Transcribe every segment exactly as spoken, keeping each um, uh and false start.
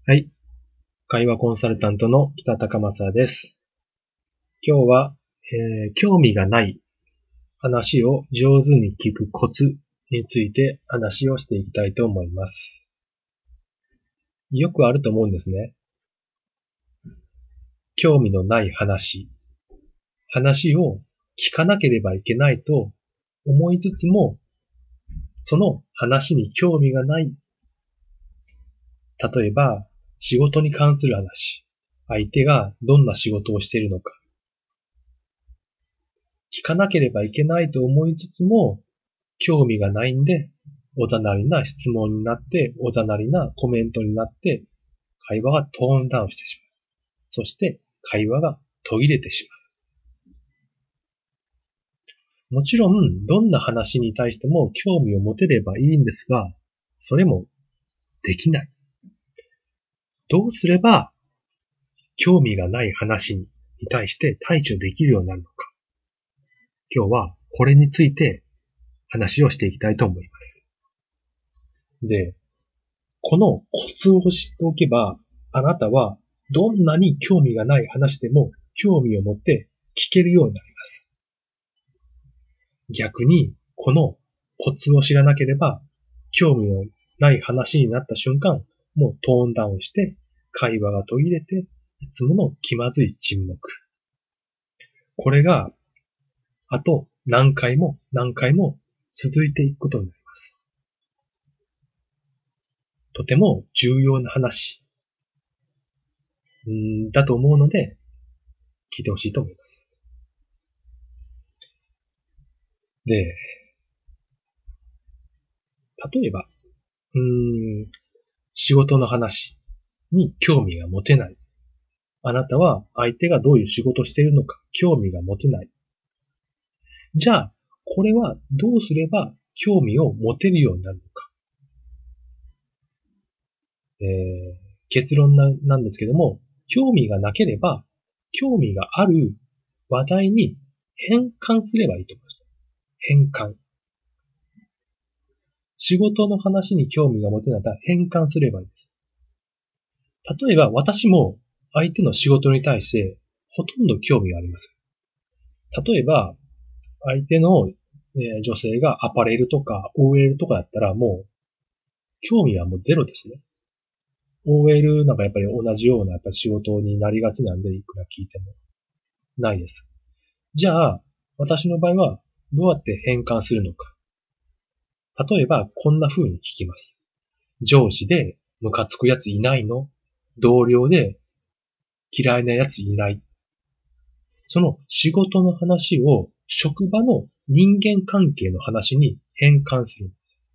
はい。会話コンサルタントの北高正です。今日は、えー興味がない話を上手に聞くコツについて話をしていきたいと思います。よくあると思うんですね。興味のない話。話を聞かなければいけないと思いつつも、その話に興味がない。例えば、仕事に関する話。相手がどんな仕事をしているのか。聞かなければいけないと思いつつも、興味がないんで、おざなりな質問になって、おざなりなコメントになって、会話がトーンダウンしてしまう。そして、会話が途切れてしまう。もちろん、どんな話に対しても興味を持てればいいんですが、それもできない。どうすれば、興味がない話に対して対処できるようになるのか。今日はこれについて話をしていきたいと思います。で、このコツを知っておけば、あなたはどんなに興味がない話でも興味を持って聞けるようになります。逆に、このコツを知らなければ、興味のない話になった瞬間、もうトーンダウンして、会話が途切れて、いつもの気まずい沈黙。これが、あと何回も何回も続いていくことになります。とても重要な話んだと思うので、聞いてほしいと思います。で、例えば、うーん、仕事の話に興味が持てない。あなたは相手がどういう仕事をしているのか興味が持てない。じゃあ、これはどうすれば興味を持てるようになるのか。えー、結論ななんですけども、興味がなければ、興味がある話題に変換すればいいと思います。変換。仕事の話に興味が持てないなら変換すればいいです。例えば私も相手の仕事に対してほとんど興味があります。例えば相手の女性がアパレルとか オーエル とかだったらもう興味はもうゼロですね。オーエル なんかやっぱり同じようなやっぱり仕事になりがちなんでいくら聞いてもないです。じゃあ私の場合はどうやって変換するのか。例えばこんな風に聞きます。上司でムカつくやついないの？同僚で嫌いなやついない。その仕事の話を職場の人間関係の話に変換する。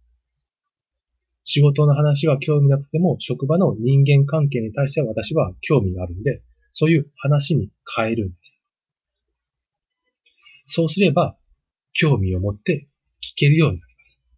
仕事の話は興味なくても職場の人間関係に対しては私は興味があるんで、そういう話に変えるんです。そうすれば興味を持って聞けるようにな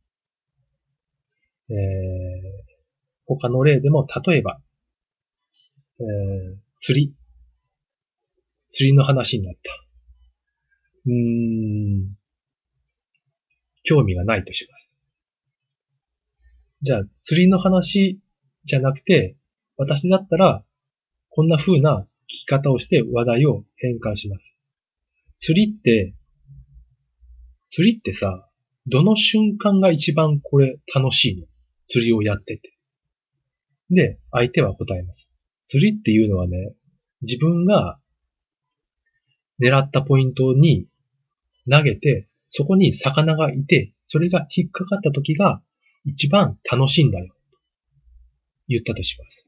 る。えー、他の例でも例えば、えー、釣り。釣りの話になった。うーん、興味がないとします。じゃあ、釣りの話じゃなくて、私だったら、こんな風な聞き方をして話題を変換します。釣りって、釣りってさ、どの瞬間が一番これ楽しいの？釣りをやってて。で、相手は答えます。釣りっていうのはね、自分が狙ったポイントに投げて、そこに魚がいて、それが引っかかった時が一番楽しいんだよ。言ったとします。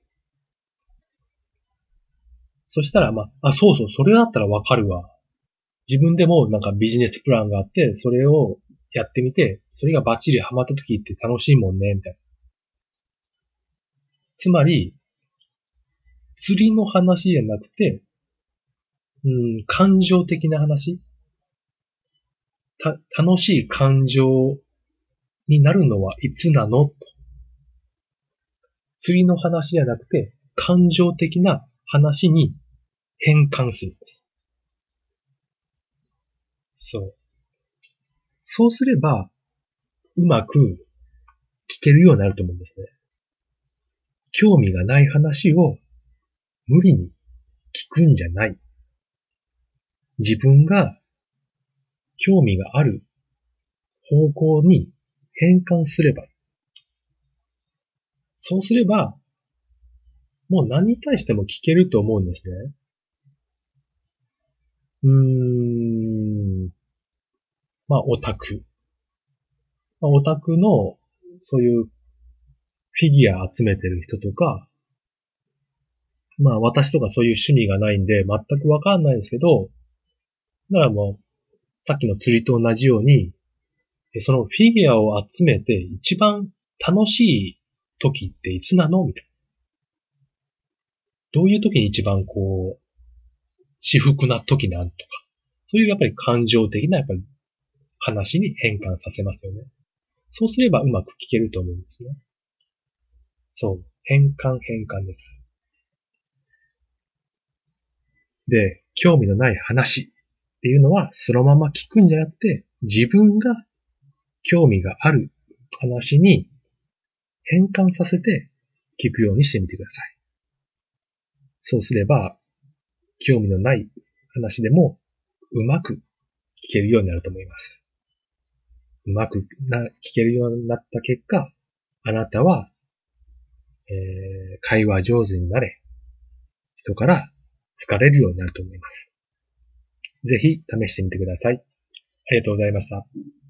そしたら、まあ、あ、そうそう、それだったらわかるわ。自分でもなんかビジネスプランがあって、それをやってみて、それがバッチリハマった時って楽しいもんね、みたいな。つまり、釣りの話じゃなくて、うん、感情的な話た、楽しい感情になるのはいつなのと。釣りの話じゃなくて、感情的な話に変換するんです。そう。そうすれば、うまく聞けるようになると思うんですね。 興味がない話を無理に聞くんじゃない。自分が興味がある方向に変換すればいい。そうすれば、もう何に対しても聞けると思うんですね。うーん。まあ、オタク。まあ、オタクの、そういうフィギュア集めてる人とか、まあ、私とかそういう趣味がないんで、全くわかんないですけど、だからもう、さっきの釣りと同じように、そのフィギュアを集めて一番楽しい時っていつなのみたいな。どういう時に一番こう、至福な時なんとか。そういうやっぱり感情的なやっぱり話に変換させますよね。そうすればうまく聞けると思うんですね。そう。変換変換です。で、興味のない話っていうのはそのまま聞くんじゃなくて、自分が興味がある話に変換させて聞くようにしてみてください。そうすれば、興味のない話でもうまく聞けるようになると思います。うまくな聞けるようになった結果、あなたは、えー、会話上手になれ、人から好かれるようになると思います。ぜひ試してみてください。ありがとうございました。